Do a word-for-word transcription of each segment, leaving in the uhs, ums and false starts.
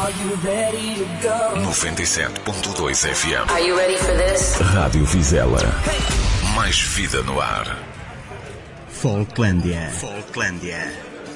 noventa e sete ponto dois F M. Are you ready for this? Rádio Vizela. Mais vida no ar. Folklândia. Folklândia.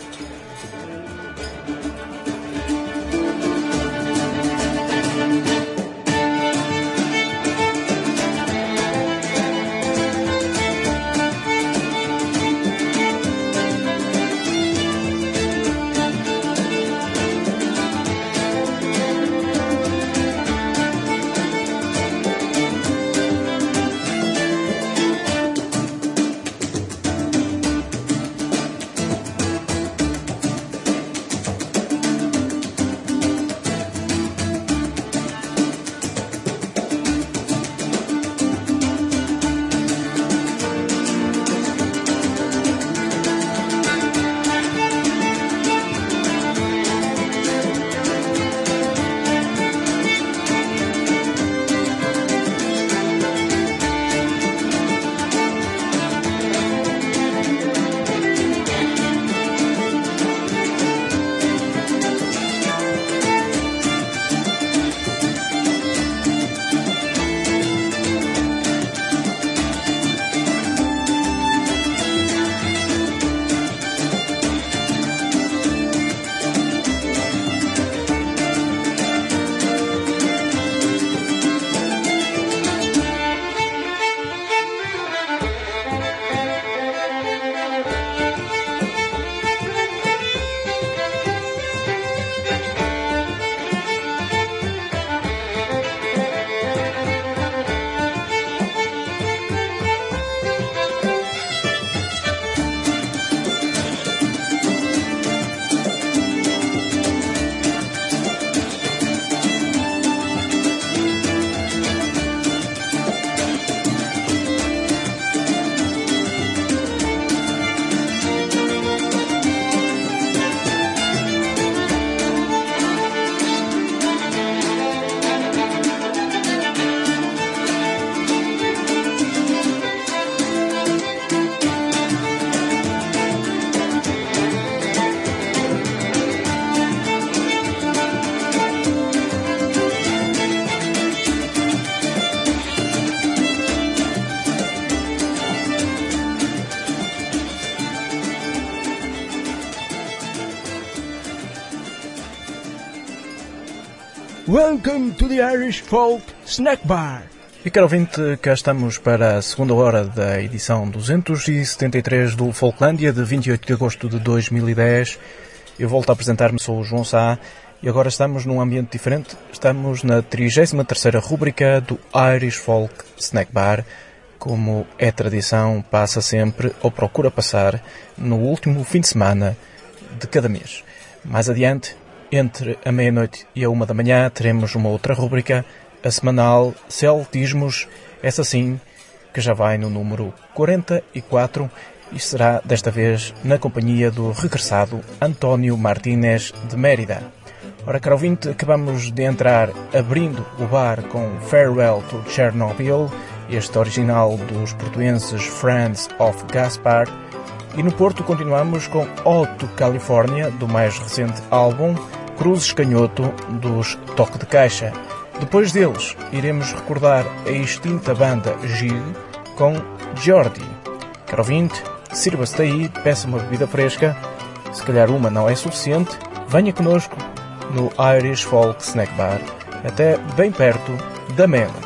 Welcome to the Irish Folk Snack Bar. E caro ouvinte, cá estamos para a segunda hora da edição duzentos e setenta e três do Folklândia, de vinte e oito de agosto de dois mil e dez. Eu volto a apresentar-me, sou o João Sá, e agora estamos num ambiente diferente. Estamos na trigésima terceira rúbrica do Irish Folk Snack Bar. Como é tradição, passa sempre, ou procura passar, no último fim de semana de cada mês. Mais adiante, entre a meia-noite e a uma da manhã, teremos uma outra rúbrica, a semanal Celtismos, essa sim, que já vai no número quarenta e quatro, e será desta vez na companhia do regressado António Martínez de Mérida. Ora, caro ouvinte, acabamos de entrar abrindo o bar com Farewell to Chernobyl, este original dos portuenses Friends of Gaspar, e no Porto continuamos com Ode to California, do mais recente álbum Cruzes Canhoto, dos Toque de Caixa. Depois deles, iremos recordar a extinta banda Gig com Jordi. Caro ouvinte, sirva-se daí, peça uma bebida fresca, se calhar uma não é suficiente, venha connosco no Irish Folk Snack Bar, até bem perto da meia-noite.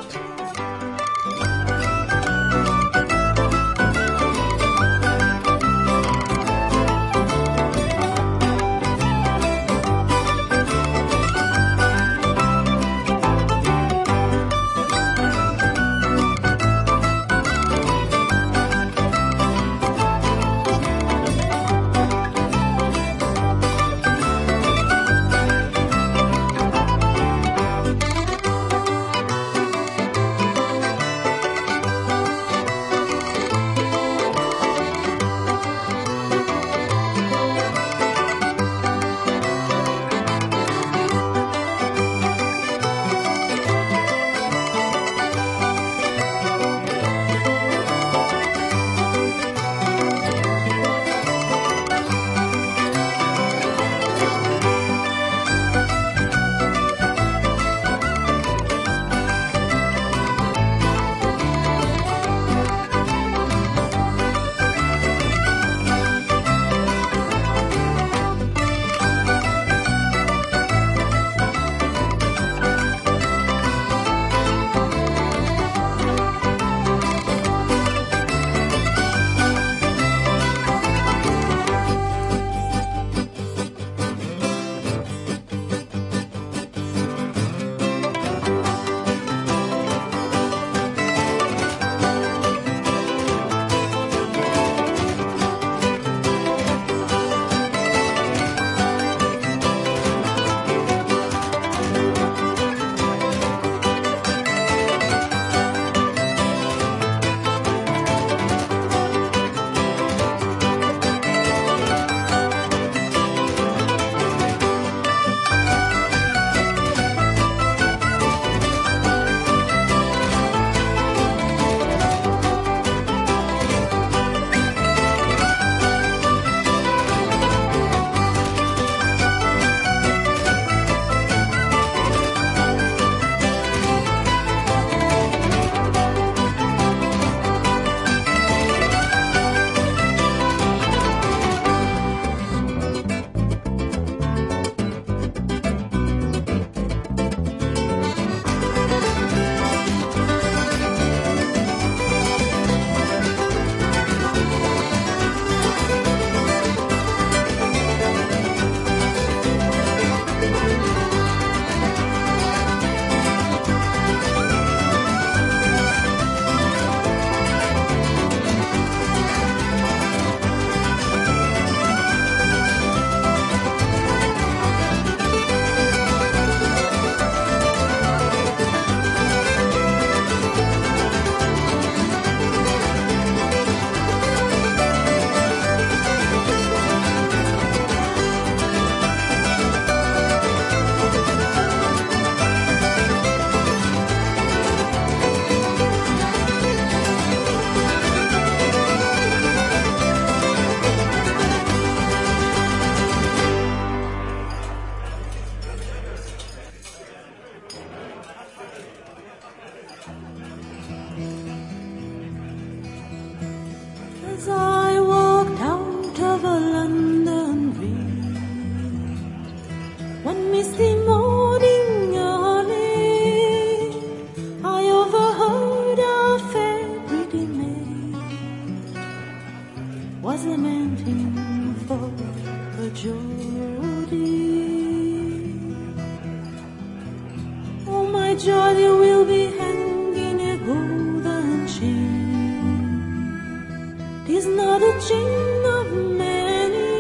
Johnny will be hanging a golden chain. Tis not a chain of many.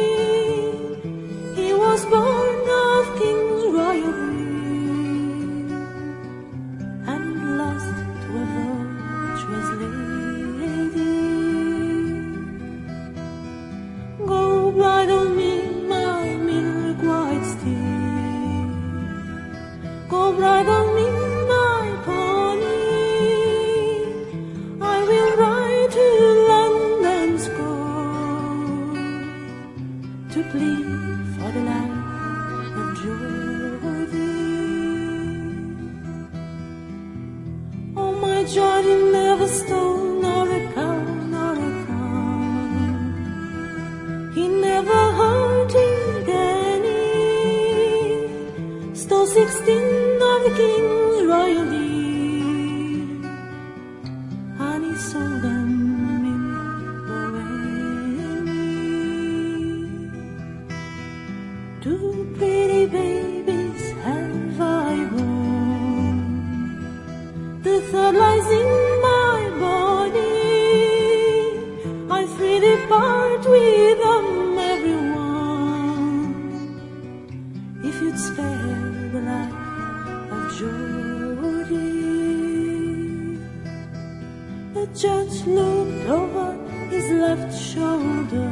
He was born of king's royal breed and lost to a virtuous lady. Go bridle me, my milk white steed. Go bridle me, my pony. I will ride to London's coast to plead for the land of Geordie. Oh, my Geordie never stole nor a cow nor a cow. He never hurted any. Stole sixteen of the king's royal deed, and he sold them in Bohemia. Two pretty babies have I born. The third lies in my body. I freely part with them, everyone. If you'd spare the life of Geordie. The judge looked over his left shoulder.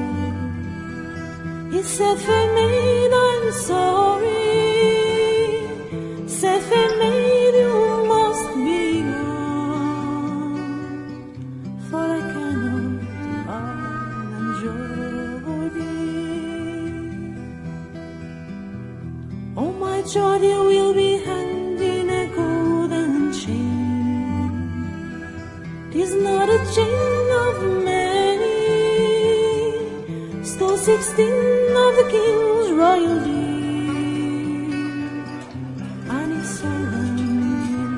He said, "Fair maid, I'm sorry. Said, fair maid, you must be gone, for I cannot pardon Geordie. Oh, my Geordie will be hanged in a golden chain. 'Tis not a chain of many. Stole sixteen of the king's royal deed, and he sold them in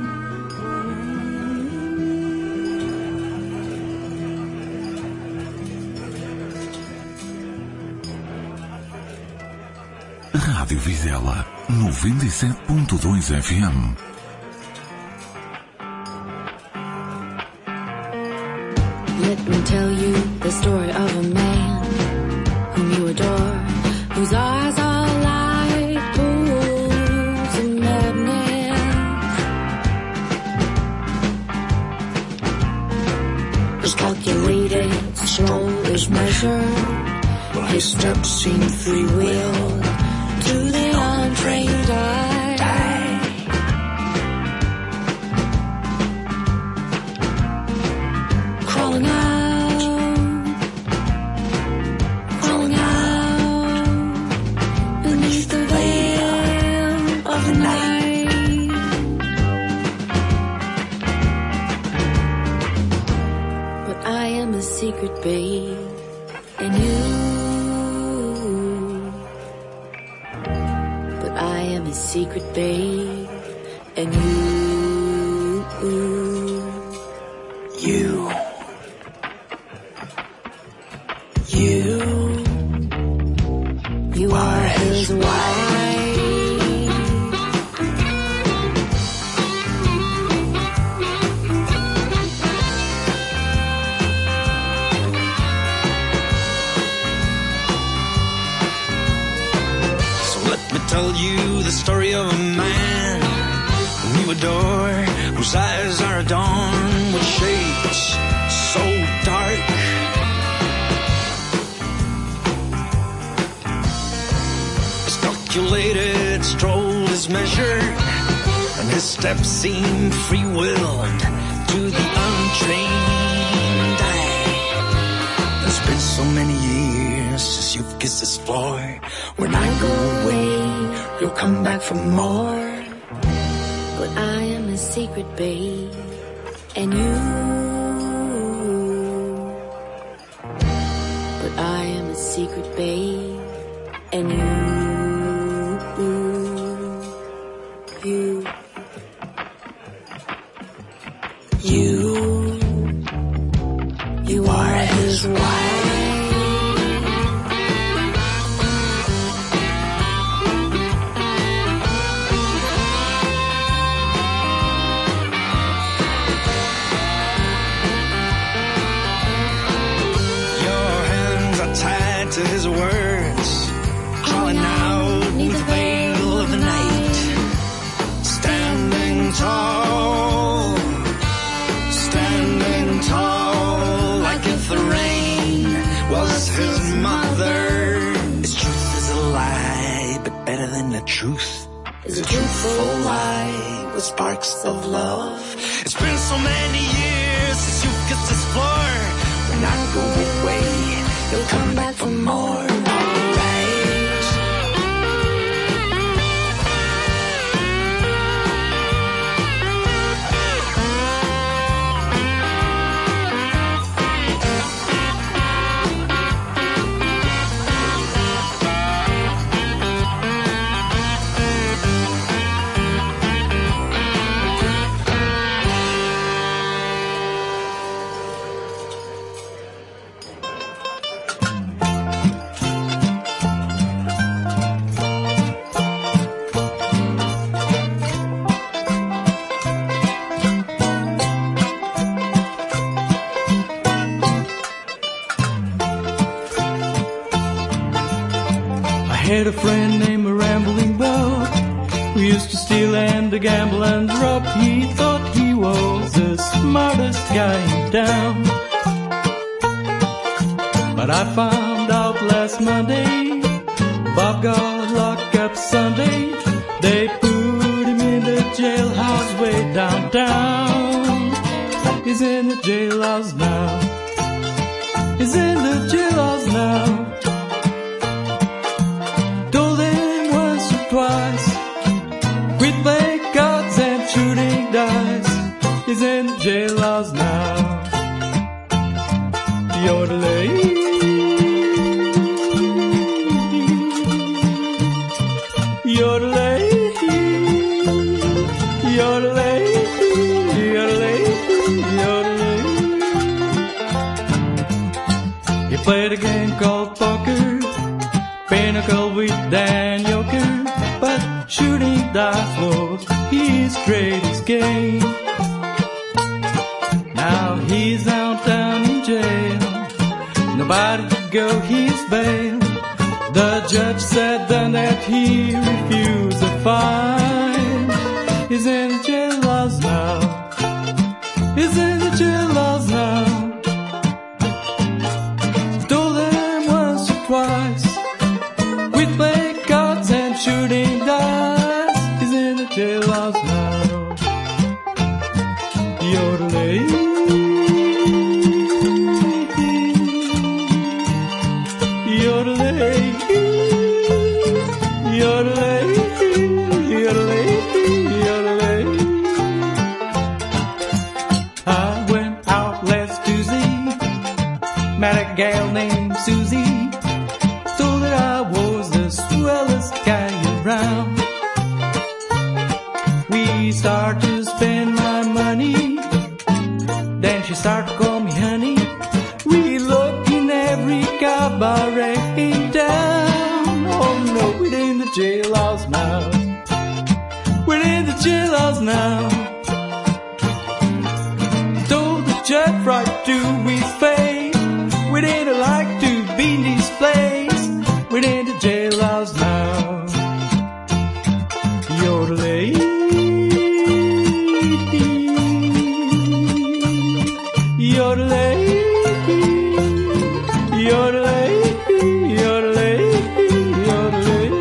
Bohemia. Rádio Vizela noventa e sete ponto dois F M. Let me tell you the story of a man whom you adore, whose eyes are like pools of madness. His calculated, slow is measured, his steps seem free-willed to the untrained eye. Crawling out, crawling out beneath the veil of the night. But I am a secret babe, and you. But I am a secret babe, and you. You. You, you are his wife. So let me tell you the story of a man whom you adore, whose eyes are adorned with shades so dark. Calculated stroll is measured, and his steps seem free-willed to the untrained eye. It's been so many years since you've kissed this floor. When I go away, you'll come back for more. But I am a secret babe, and you. But I am a secret babe, and you. You, you, you are his wife. truth is a truthful lie with sparks of love. It's been so many years since you kissed this floor. When I go away, you'll come back for more. I had a friend named a Rambling Buck who used to steal and to gamble and drop. He thought he was the smartest guy in town, but I found out last Monday Bob got locked up Sunday. They put him in the jailhouse way downtown. He's in the jailhouse now. He's in the jailhouse now. Twice, quit playing cards and shooting dice. He's in the jailhouse now. Yodelay, yodelay, yodelay, yodelay, yodelay. He played a game called poker, pinochle with Dan Yoker. But shooting dice was his greatest game. Now he's downtown in jail. Nobody could go his bail. The judge said then that he refused the fine. He's in the jailhouse now. He's in the jailhouse now. Told them once or twice, quit playing cards and shooting dice. He's in the jailhouse now. Yodelay, yodelay, yodelay, yodelay, yodelay. I went out last Tuesday, met a gal named Susie. Told her I was the swellest guy around. We started to spend my money, then she started to call me honey. We looked in every cabaret in town. Oh no, we're in the jailhouse now. We're in the jailhouse now. Told the judge right to his face, we didn't like to be in this place. We're in the jailhouse now. Yodelay, yodelay, yodelay, yodelay, yodelay.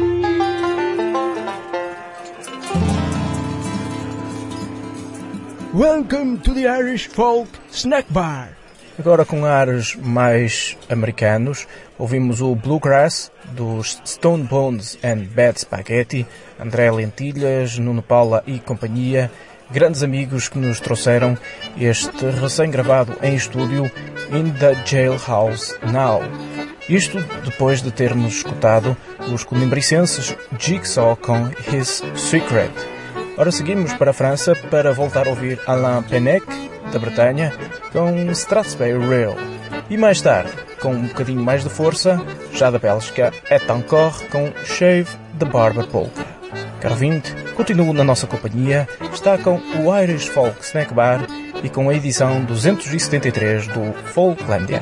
Welcome to the Irish Folk Snack Bar. Agora com ares mais americanos, ouvimos o Bluegrass dos Stone Bones and Bad Spaghetti, André Lentilhas, Nuno Paula e companhia, grandes amigos que nos trouxeram este recém-gravado em estúdio In the Jailhouse Now. Isto depois de termos escutado os colimbricenses Jigsaw com His Secret. Ora, seguimos para a França para voltar a ouvir Alain Pennec, da Bretanha, com Strathspey Rail. E mais tarde, com um bocadinho mais de força, já da Bélgica, Etancourt com Shave the Barber Polka. Caro ouvinte, continua na nossa companhia, está com o Irish Folk Snack Bar e com a edição duzentos e setenta e três do Folklandia.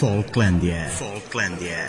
Folklândia. Folklândia.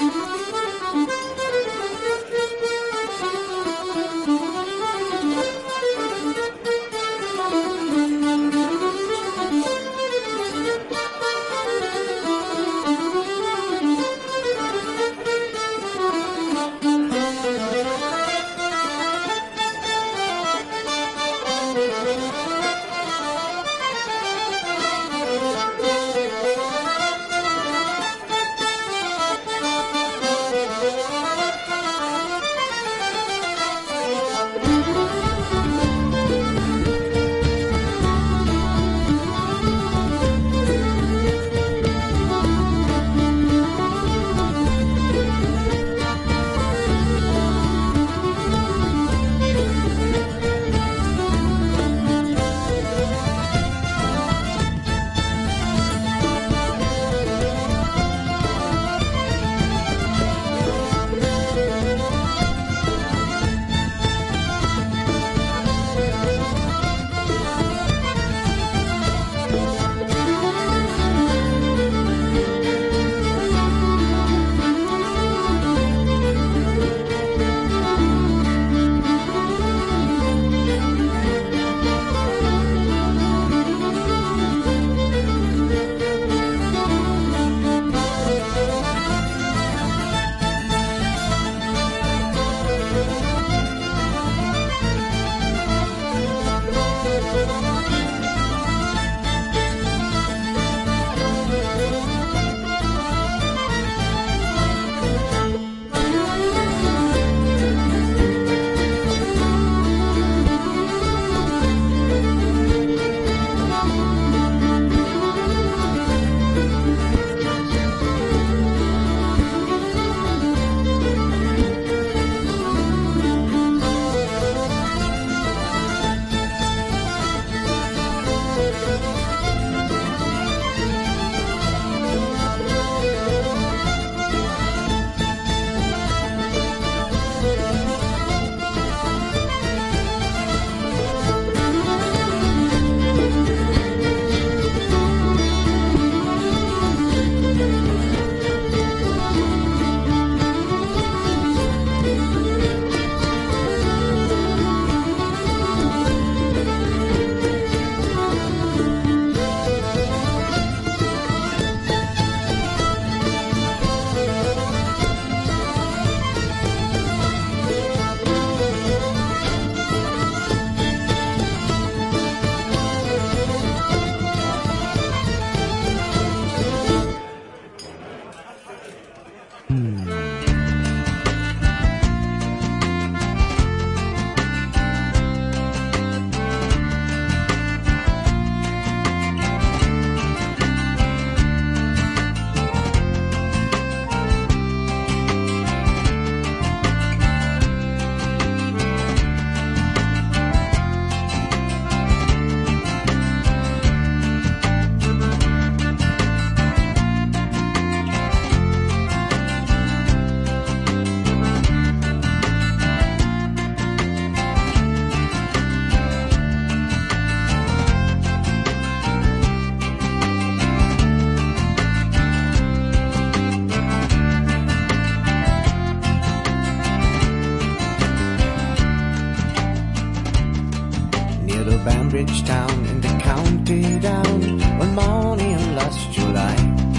Banbridge town in the county down one morning in last July.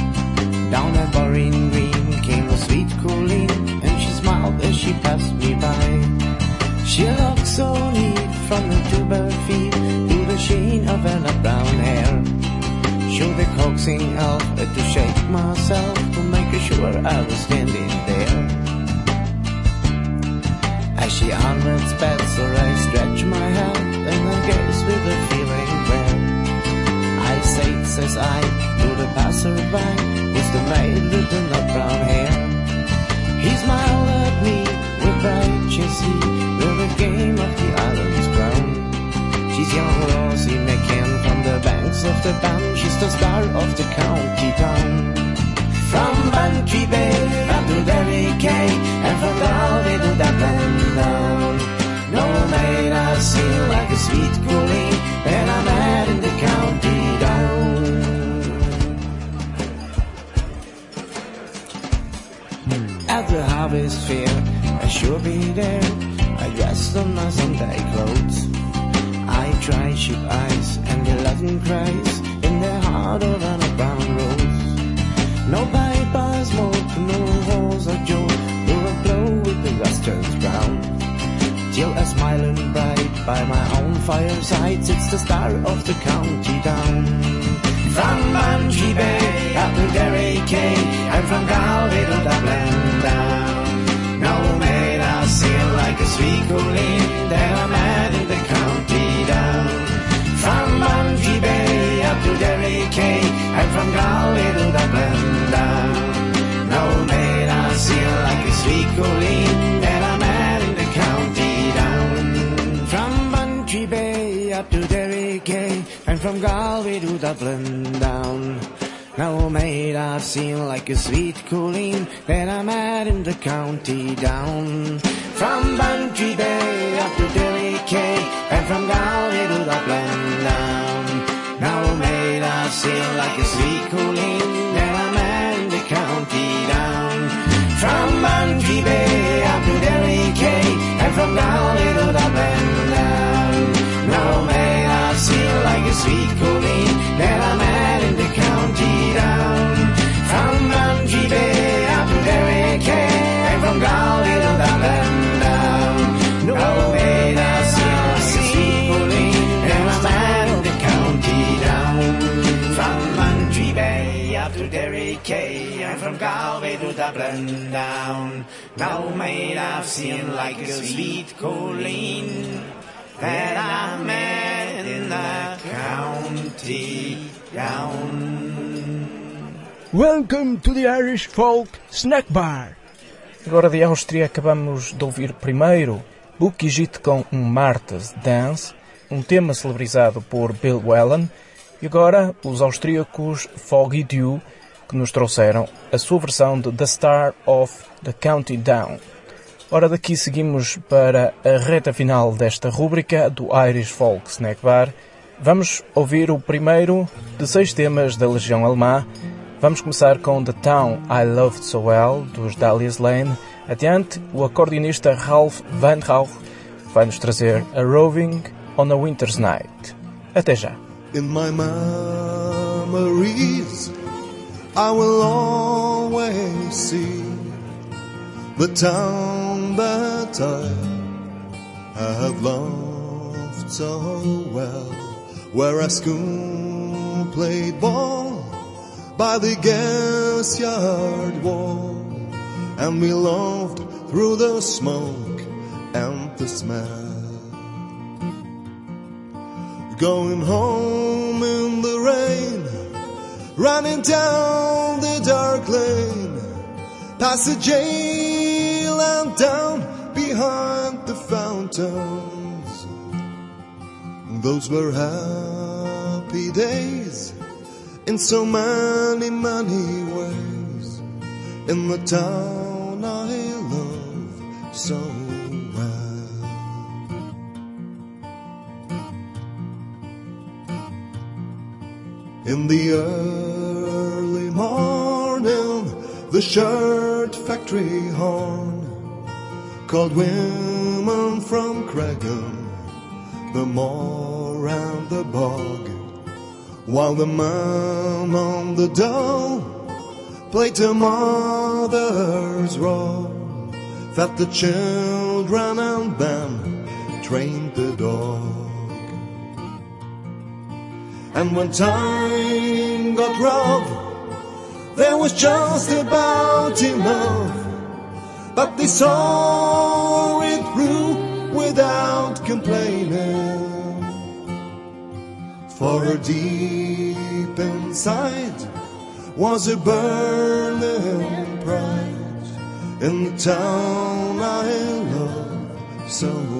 Down at Boreen Green came a sweet Colleen, and she smiled as she passed me by. She looked so neat from her two bare feet to the sheen of her nut brown hair. Showed the coaxing elf to shake myself to make sure I was standing there. As she onwards sped, so I stretched my hand and I gazed with a feeling rare. I say, says I, to the passerby, was the maid with the nut brown hair. He smiled at me with bright cheersy, with the game of the island's crown. She's young Rosie McCann from the banks of the Bann. She's the star of the county town. From Bantry Bay down to Derry Quay, and from Galway to Dublin down. No maid I've seen like a sweet Colleen that I met in the county down. at the harvest fair. I sure be there, I dressed on my Sunday clothes. I try sheep eyes and eleven cries in the heart of an brown rose. No piper smoke, no holes of joe, no a blow with the rust turns brown. Till a smiling bright by my own fireside sits the star of the county down. From Bantry Bay up to Derry Quay, and from Galway to Dublin down. No maid I sail like a sweet Colleen, there I'm at in the county down. From Bantry Bay up to Derry Quay, and from Galway to Dublin down. No maid I sail like a sweet Colleen, there I'm at in the county down. From Bantry Bay up to Derry Quay, and from Galway to Dublin down. No maid I've seen like a sweet Colleen, that I'm at in the county down. From Bantry Bay up to Derry Quay, and from Galway to Dublin down. No maid I've seen like a sweet Colleen, that I'm at in the county down. From Bantry Bay up to Derry Quay, and from Galway to Dublin down. No maid I've seen like a sweet Colleen, that I'm at in the county down. From Bantry Bay up to Derry Quay, and from Galway to Dublin down. No maid I've seen like a sweet Colleen, that I'm at in the county down. From Bantry Bay up to Derry Quay, and from Galway to Dublin down. No maid I've seen like a sweet Colleen, that I'm at in the county down. Welcome to the Irish Folk Snack Bar. Agora de Áustria acabamos de ouvir primeiro Bukijit com um Martha's Dance, um tema celebrizado por Bill Whelan, e agora os austríacos Foggy Dew, que nos trouxeram a sua versão de The Star of the County Down. Ora, daqui seguimos para a reta final desta rúbrica do Irish Folk Snack Bar. Vamos ouvir o primeiro de seis temas da Legião Alemã. Vamos começar com The Town I Loved So Well, dos Dahlia's Lane. Adiante, o acordeonista Ralph Van Rauch vai nos trazer A Roving on a Winter's Night. Até já. In my memories, I will always see the town that I have loved so well, where our school played ball by the gas yard wall, and we loved through the smoke and the smell. Going home in the rain, running down the dark lane, past the jail and down behind the fountains. Those were happy days in so many, many ways, in the town I love so well. In the early morning, the shirt factory horn called women from Cregan, the moor and the bog, while the man on the dole played to mother's role, fed the children and then trained the dog. And when time got rough, there was just about enough, but they saw it through without complaining. For her deep inside was a burning pride in the town I love so well.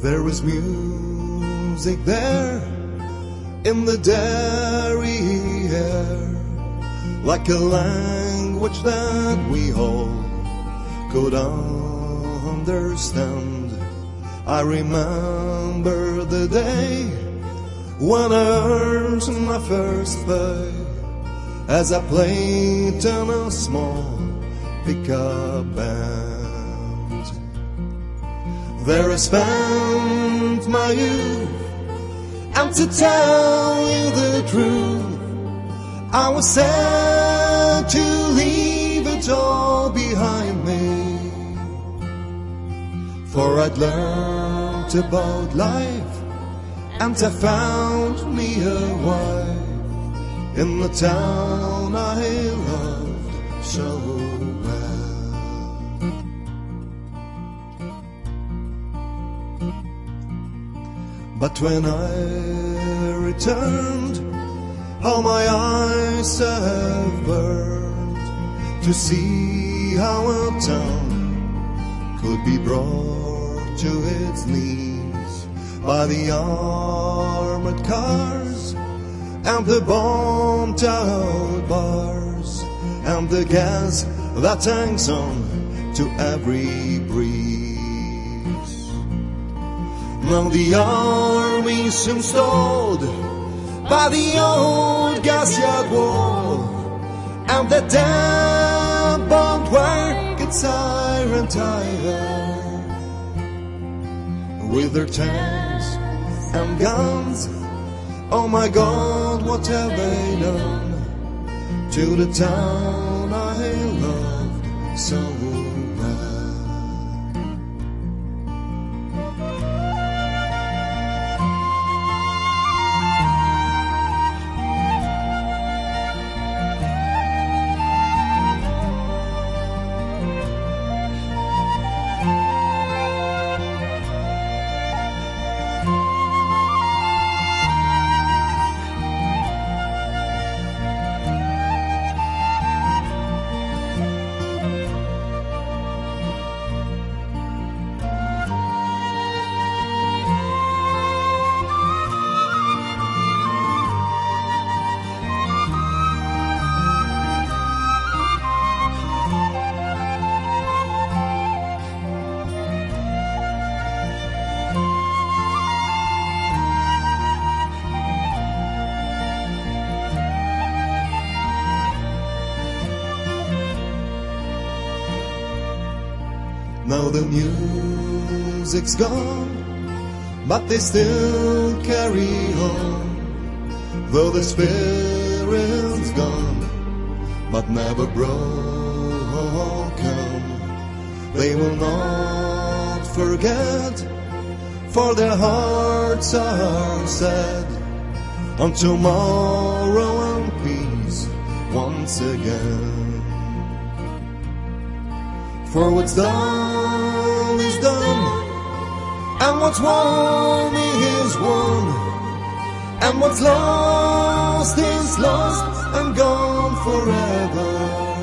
There is music there in the dairy air, like a language that we all could understand. I remember the day when I earned my first pay as I played in a small pickup band. There I spent my youth, and to tell you the truth, I was sad to leave it all behind me. For I'd learned about life, and I found me a wife in the town I loved so well. But when I returned, how my eyes have burned to see how a town could be brought to its knees by the armored cars and the bombed out bars and the gas that hangs on to every breeze. Now the army's installed by the old gas yard wall, and the damn barbed wire gets higher and higher. With their tanks and guns, oh my God, what have they done to the town I loved so well? Now the music's gone, but they still carry on. Though the spirit's gone, but never broken, they will not forget, for their hearts are set on tomorrow and peace once again. For what's done is done, and what's won is won, and what's lost is lost and gone forever.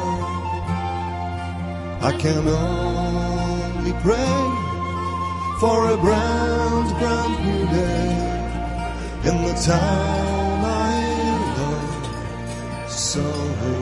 I can only pray for a brand, brand new day in the town I love so well.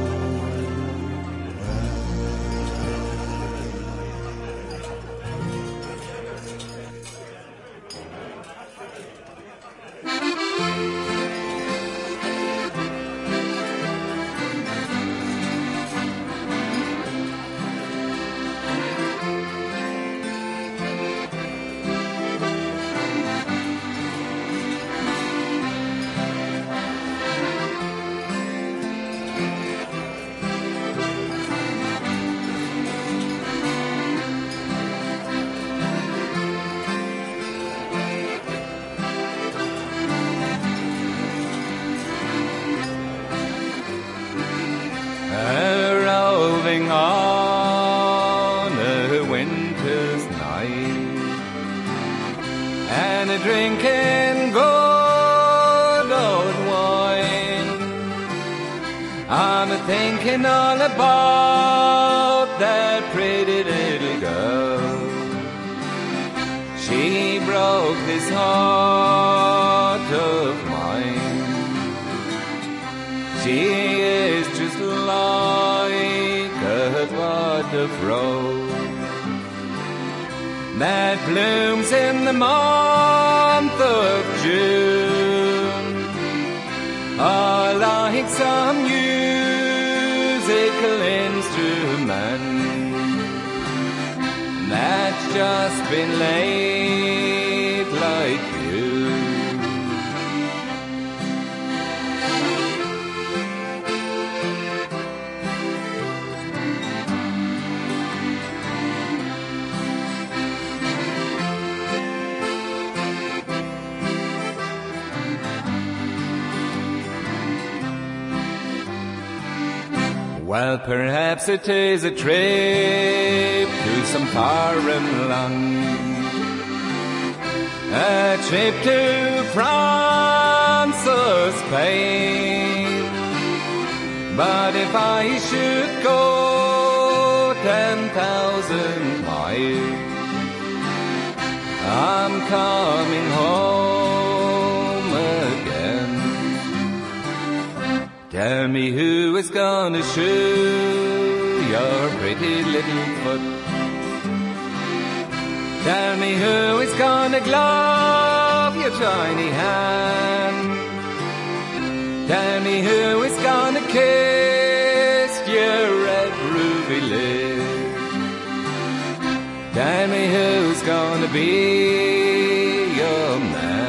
Roving on a winter's night, and a drinking good old wine, I'm a thinking all about that pretty little girl. She She broke this heart of mine. She is just like a bud of rose that blooms in the month of June, or like some musical instrument that's just been laid like you. Well, perhaps it is a trip to some foreign land, a trip to France or Spain. But if I should go ten thousand miles, I'm coming home again. Tell me who is gonna shoe your pretty little foot. Tell me who is gonna glove your tiny hand. Tell me who is gonna kiss your red ruby lips. Tell me who's gonna be your man.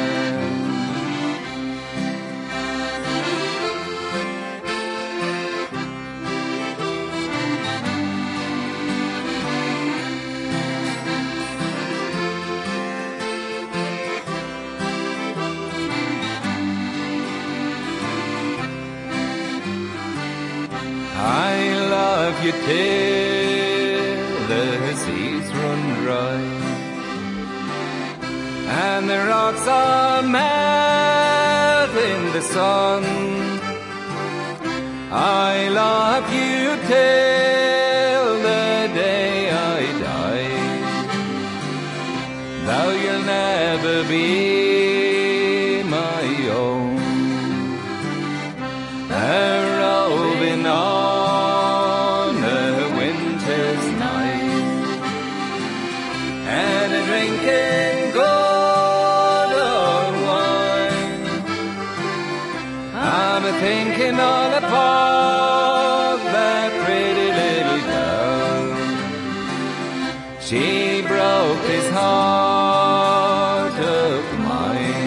I love you till the seas run dry and the rocks all melt in the sun. I love you till the day I die, though you'll never be my own. A roving on a winter's night and a drinking good old wine. I'm a thinking all about that pretty little girl. She broke this heart of mine.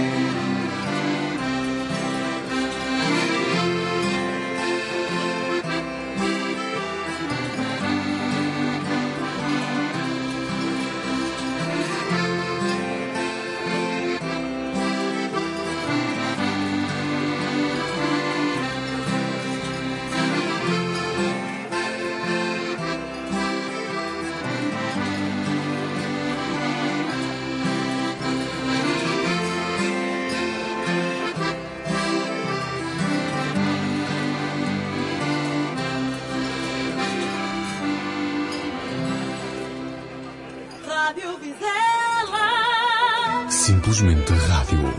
Simplesmente rádio.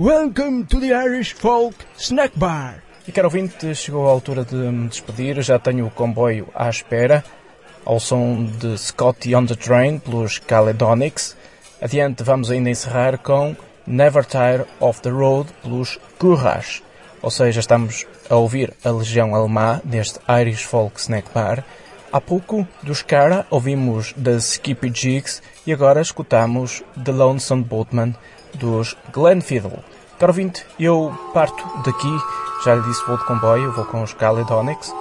Welcome to the Irish Folk Snack Bar. E caro ouvinte, chegou a altura de me despedir. Já tenho o comboio à espera, ao som de Scotty on the Train pelos Caledonics. Adiante vamos ainda encerrar com Never Tire of the Road pelos Courage. Ou seja, estamos a ouvir a Legião Alemã neste Irish Folk Snack Bar. Há pouco, dos Cara, ouvimos The Skippy Jigs e agora escutamos The Lonesome Boatman dos Glenfiddle. Caro ouvinte, eu parto daqui, já lhe disse, vou de comboio, vou com os Caledonics.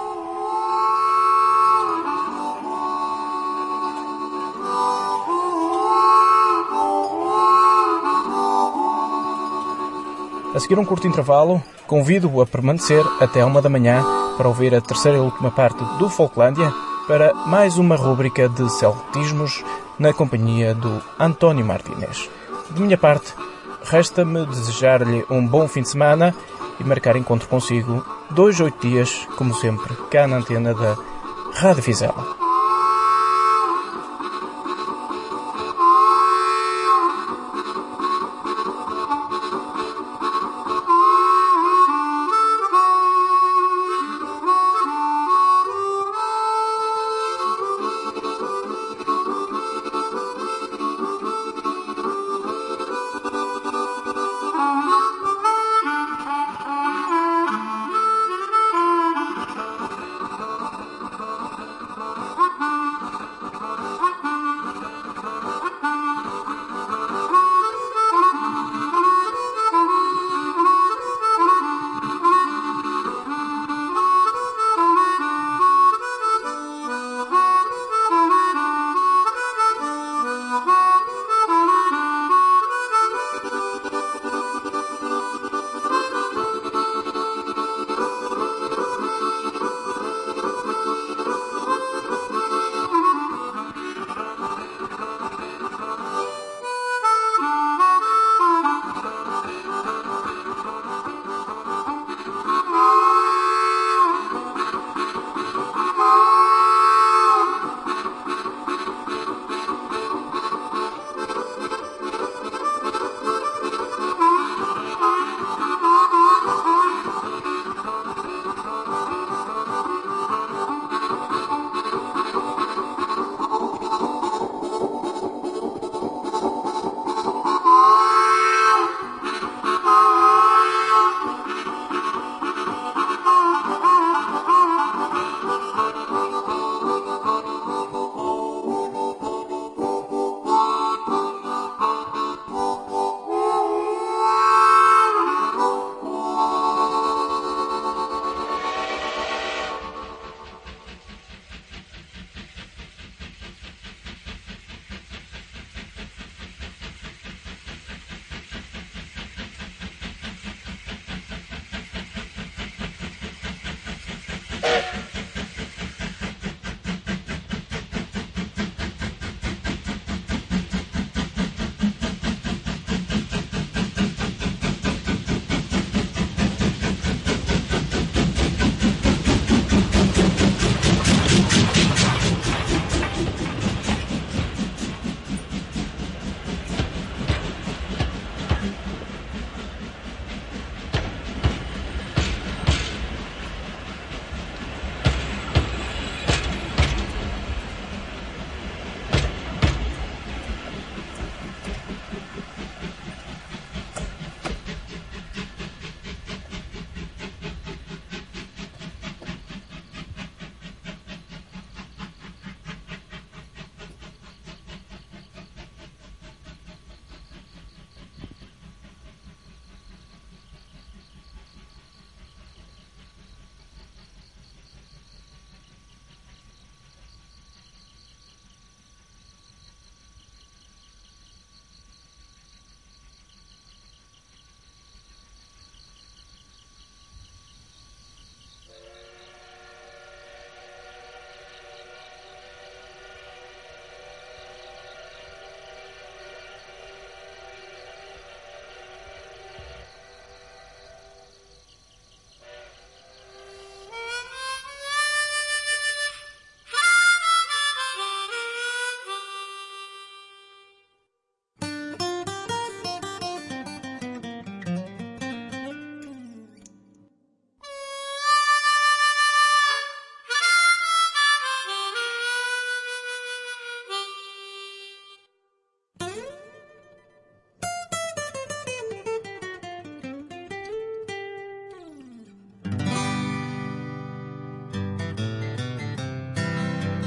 A seguir um curto intervalo, convido-o a permanecer até uma da manhã para ouvir a terceira e última parte do Folklândia, para mais uma rúbrica de celtismos na companhia do António Martínez. De minha parte, resta-me desejar-lhe um bom fim de semana e marcar encontro consigo dois, oito dias, como sempre, cá na antena da Rádio Vizela. Oh,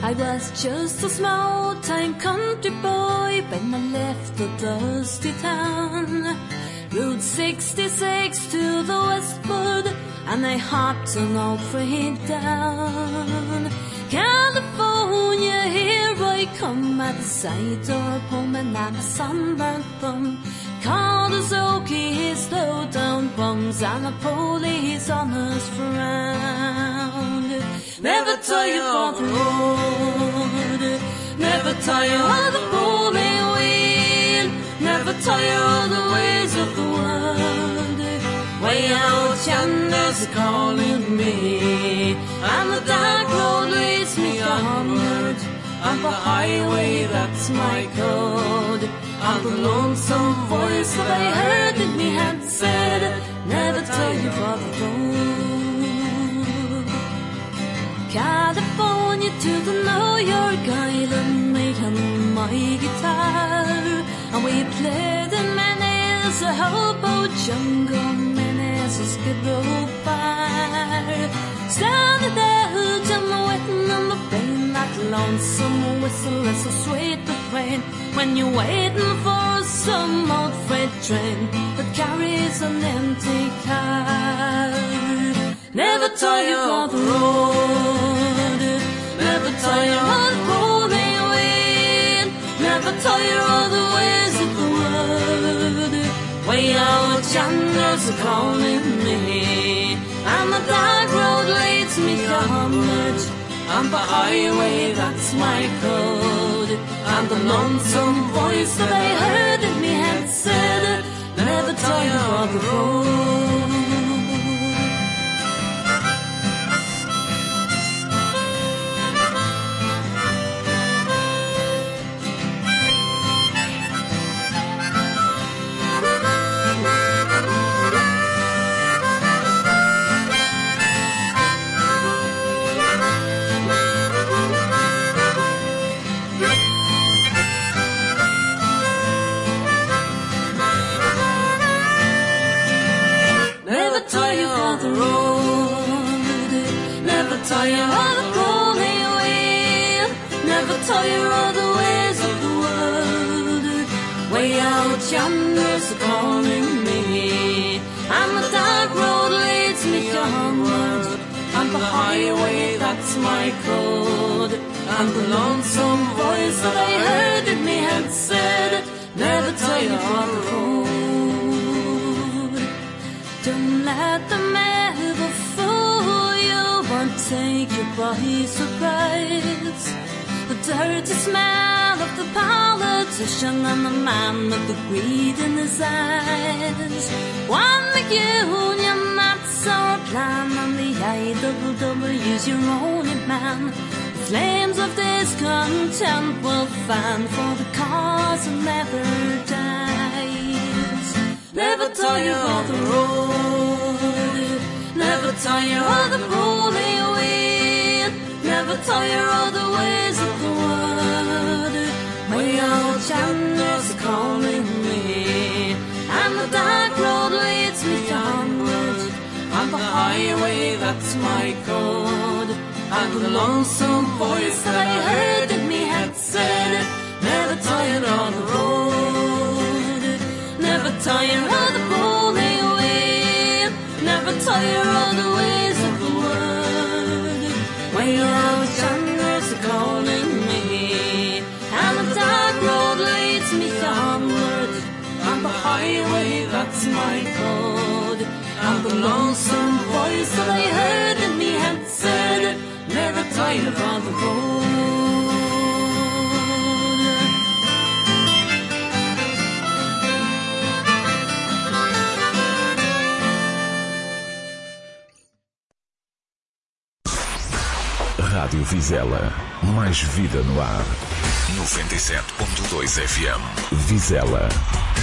I was just a small-time country boy when I left the dusty town. Route sixty-six to the westward, and I hopped an old freight down. California, here I come at the side door, home and I'm a sunburned thumb. Called a Zoki, his slow down bums, and the police on us frowned. Never tire for the road, never tire of the rolling wheel, never tire of the ways of the world. Way out yonder's calling me, and the dark road leads me onward. On the highway, that's my code. On the lonesome voice that I heard in me had said, never tire for the road. California to the New York Island, made on my guitar, and we played in Menace, a hobo jungle, Menace, a skid row bar. Standing there, John waiting on the rain, that lonesome whistle is so sweet refrain. When you're waiting for some old freight train that carries an empty car. Never tire for the road, never tire of the rolling wheel, never tire of the ways of the world. Way out yonder's calling me, and the dark road leads me onward. On the highway, that's my code. And the lonesome voice that I heard in me had said, never tire for the road. Tire for the road, never tire of the rolling wheel, never tire of the ways of the world. Way out yonder's calling me, and the dark road leads me onward. On the highway, that's my code. And the lonesome voice that I heard in me had said, never tire for the road. Don't let them ever fool you or take you by surprise. The dirty smell of the politician and the man with the greed in his eyes. One big union, that's our plan, and the I W W's your only man. The flames of discontent will fan for the cause that never dies. Never tire of the road, never tire of the rolling wheel, never tire of the ways of the world. Way out yonder's calling me, and the dark road leads me onward. On the highway, that's my code. And the lonesome voice that I heard in me had said, never tire of the road, never tire of the rolling wheel, never tire of the ways of the world. Way out yonder's calling me, and the dark road leads me onward. On the highway, that's my code. And the lonesome voice that I heard in me had said, never tire of the road. Rádio Vizela, mais vida no ar. noventa e sete ponto dois F M. Vizela.